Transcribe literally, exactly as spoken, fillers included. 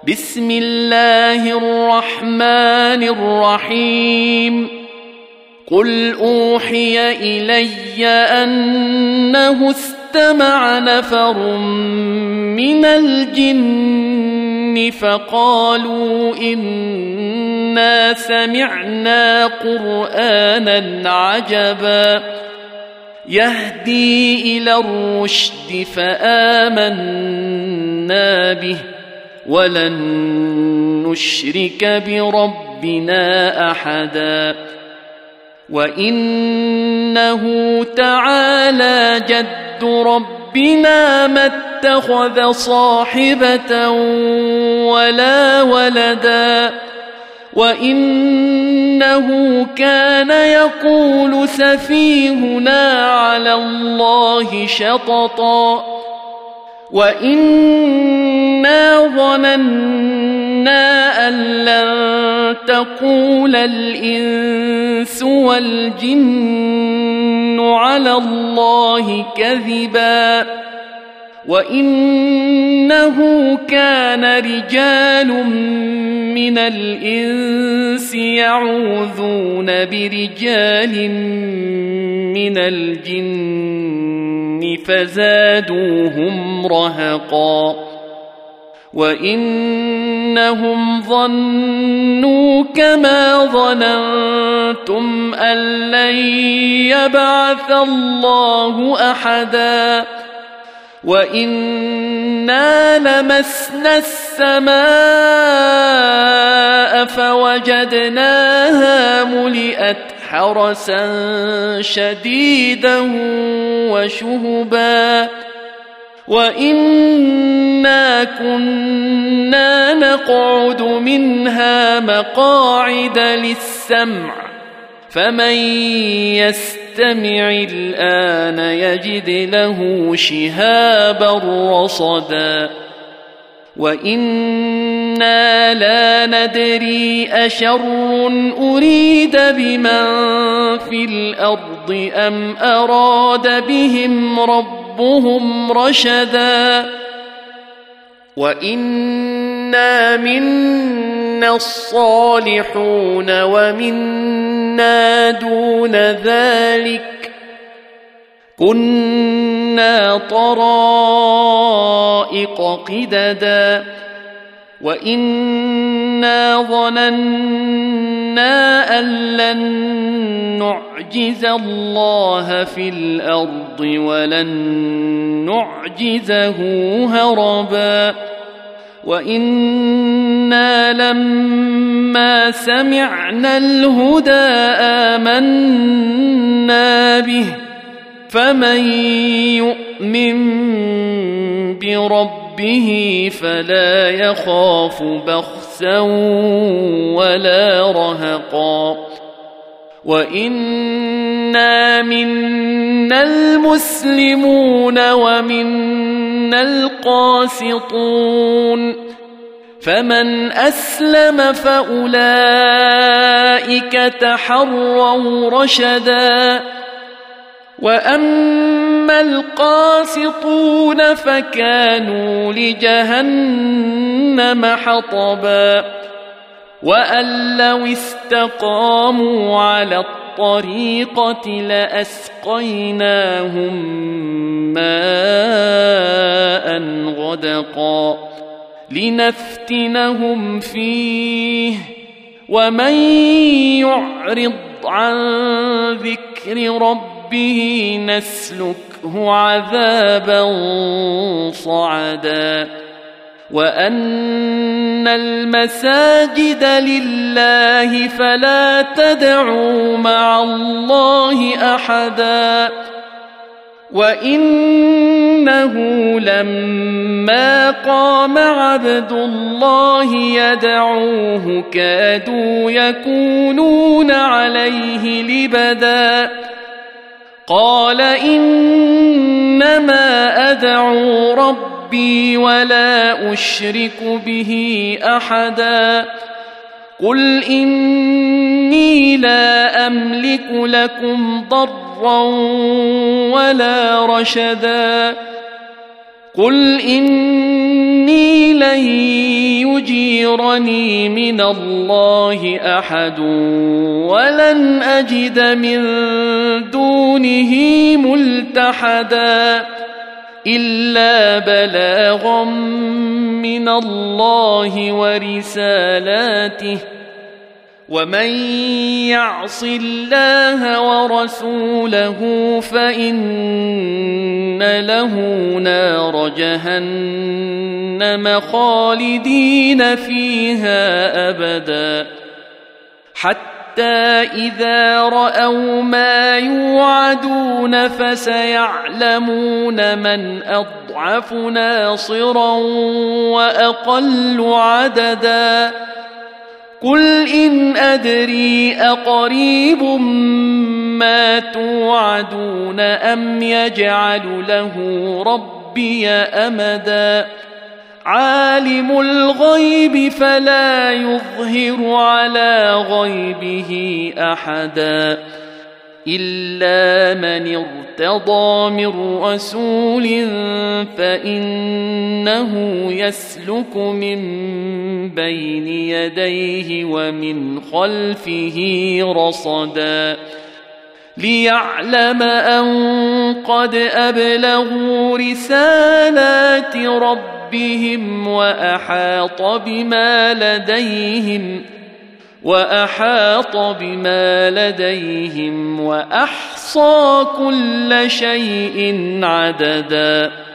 بسم الله الرحمن الرحيم قل أوحي إلي أنه استمع نفر من الجن فقالوا إنا سمعنا قرآنا عجبا يهدي إلى الرشد فآمنا به ولن نشرك بربنا أحدا وإنه تعالى جد ربنا ما اتخذ صاحبة ولا ولدا وإنه كان يقول سفيهنا على الله شططا وإنا ظننا أن لن تقول الإنس والجن على الله كذبا وإنه كان رجال من الإنس يعوذون برجال من الجن فزادوهم رهقا وإنهم ظنوا كما ظننتم أن لن يبعث الله أحدا وإنا لمسنا السماء فوجدناها ملئت حرسا شديدا وشهبا وإنا كنا نقعد منها مقاعد للسمع فمن يستمع الآن يجد له شهابا رصدا وإنا لا ندري أشر أريد بمن في الأرض أم أراد بهم ربهم رشدا وإنا منا الصالحون ومنا دون ذلك كنا طرائق قددا وإنا ظننا أن لن نعجز الله في الأرض ولن نعجزه هربا وإنا لما سمعنا الهدى آمنا به فمن يؤمن بربه فلا يخاف بخسا ولا رهقا وإنا منا المسلمون ومنا القاسطون فمن أسلم فأولئك تحروا رشدا وأما القاسطون فكانوا لجهنم حطبا وأن لو استقاموا على الطريقة لأسقيناهم ماء غدقا لنفتنهم فيه ومن يعرض عن ذكر ربه به نسلكه عذابا صعدا وأن المساجد لله فلا تدعوا مع الله أحدا وإنه لما قام عبد الله يدعوه كادوا يكونون عليه لبدا قال إنما أدعو ربي ولا أشرك به أحدا قل إني لا أملك لكم ضرا ولا رشدا قل إني لن يجيرني من الله أحد ولن أجد من دونه ملتحدا إلا بلاغا من الله ورسالاته ومن يعص الله ورسوله فإن له نار جهنم خالدين فيها أبدا حتى إذا رأوا ما يوعدون فسيعلمون من أضعف ناصرا وأقل عددا قل إن أدري أقريب ما توعدون أم يجعل له ربي أمدا عالم الغيب فلا يظهر على غيبه أحدا إلا من ارتضى من رسول فإنه يسلك من بين يديه ومن خلفه رصدا ليعلم أن قد أبلغوا رسالات ربهم وأحاط بما لديهم وأحاط بما لديهم وأحصى كل شيء عددا.